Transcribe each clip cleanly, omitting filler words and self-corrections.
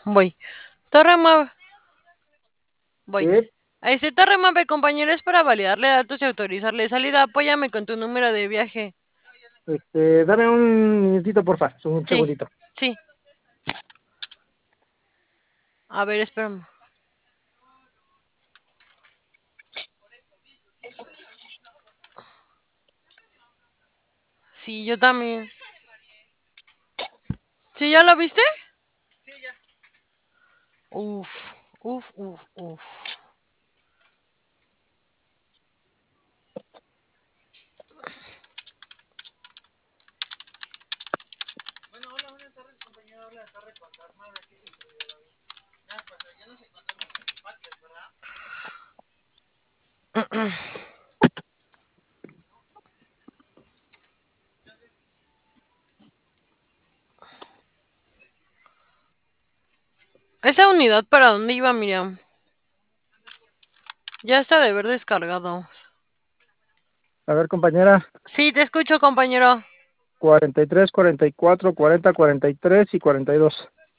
Voy. Torre Mave. Voy. Sí, Torre Mave, compañero, es para validarle datos y autorizarle salida. Apóyame con tu número de viaje. dame un minutito, porfa, un Sí, segundito. sí. A ver, espérame. Sí, yo también. ¿Sí, ya lo viste? Uf, uf, uf, uf. ¿Esa unidad para dónde iba, Miriam? Ya está de haber descargado. A ver, compañera, Sí, te escucho, compañero. 43, 44, 40, 43 y 42.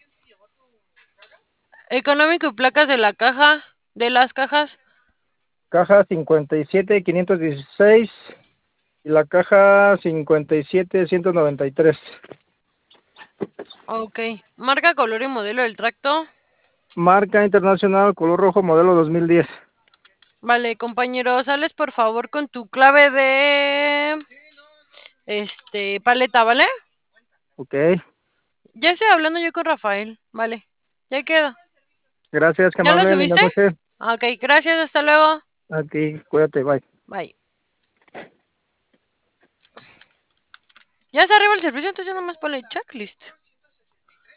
Económico y placas de la caja. De las cajas. Caja 57, 516 y la caja 57, 193. Ok. Marca, color y modelo del tracto. Marca internacional, color rojo, modelo 2010. Vale, compañero, sales por favor con tu clave de paleta, ¿vale? Ok, Ya estoy hablando yo con Rafael, vale. Ya queda. gracias, que ¿Ya lo amable, linda subiste? noche. Ok, gracias, hasta luego. Aquí, cuídate, bye. Bye. Ya está arriba el servicio, entonces ya nomás ponle checklist.